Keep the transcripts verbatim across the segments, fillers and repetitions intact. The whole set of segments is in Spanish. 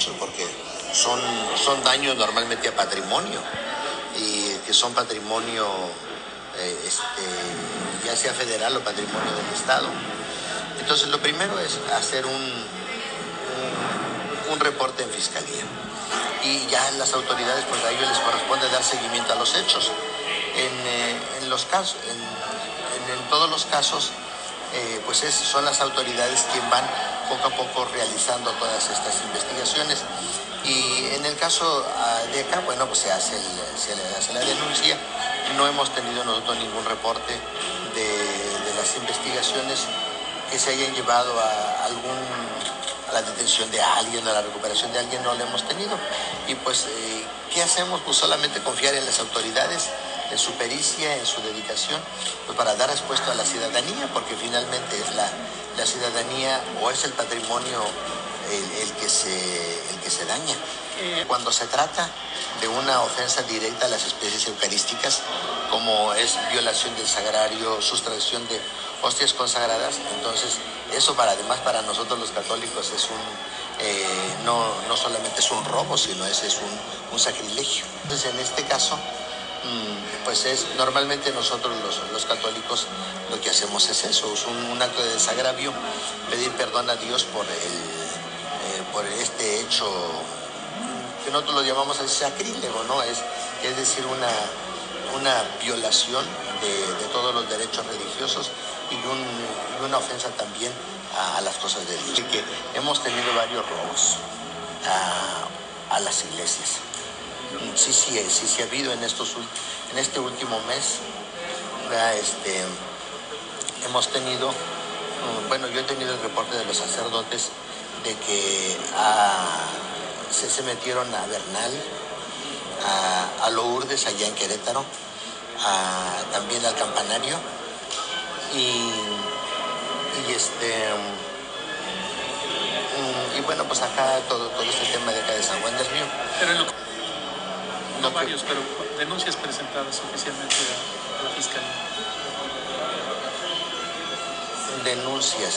mucho porque son, son daños normalmente a patrimonio y que son patrimonio eh, este, ya sea federal o patrimonio del Estado. Entonces lo primero es hacer un, un, un reporte en fiscalía y ya las autoridades, pues a ellos les corresponde dar seguimiento a los hechos. En, eh, en los casos, en, en, en todos los casos, eh, pues es, son las autoridades quienes van poco a poco realizando todas estas investigaciones. Y en el caso de acá, bueno, pues se hace, el, se le hace la denuncia. No hemos tenido nosotros ningún reporte de, de las investigaciones que se hayan llevado a algún a la detención de alguien, a la recuperación de alguien, no lo hemos tenido. Y pues, eh, ¿qué hacemos? Pues solamente confiar en las autoridades, en su pericia, en su dedicación, pues para dar respuesta a la ciudadanía, porque finalmente es la, la ciudadanía o es el patrimonio el, el, que se, el que se daña. Cuando se trata de una ofensa directa a las especies eucarísticas, como es violación del sagrario, sustracción de hostias consagradas, entonces eso para además para nosotros los católicos es un eh, no, no solamente es un robo, sino es, es un, un sacrilegio. Entonces en este caso pues es normalmente nosotros los, los católicos lo que hacemos es eso, es un, un acto de desagravio, pedir perdón a Dios por el eh, por este hecho que nosotros lo llamamos el sacrílego, ¿no? Es, es decir, una, una violación de, de todos los derechos religiosos y, un, y una ofensa también a, a las cosas de Dios. Que hemos tenido varios robos a, a las iglesias. Sí, sí, sí, sí ha habido en, estos, en este último mes. Este, hemos tenido, bueno, yo he tenido el reporte de los sacerdotes de que a, se, se metieron a Bernal, a, a Lourdes, allá en Querétaro, a, también al Campanario, y, y este... y bueno, pues acá todo, todo este tema de acá de San Juan del Río. Pero en lo, no varios, pero denuncias presentadas oficialmente a la Fiscalía. Denuncias.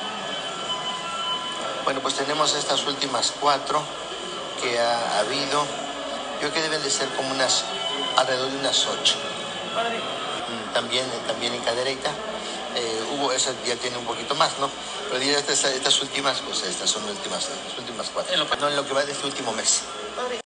Bueno, pues tenemos estas últimas cuatro que ha habido. Yo creo que deben de ser como unas, alrededor de unas ocho. También, también en Cadereyta. Eh, hubo, esa ya tiene un poquito más, ¿no? Pero diría estas, estas últimas, pues estas son las últimas, las últimas cuatro. En lo, no, en lo que va de este último mes.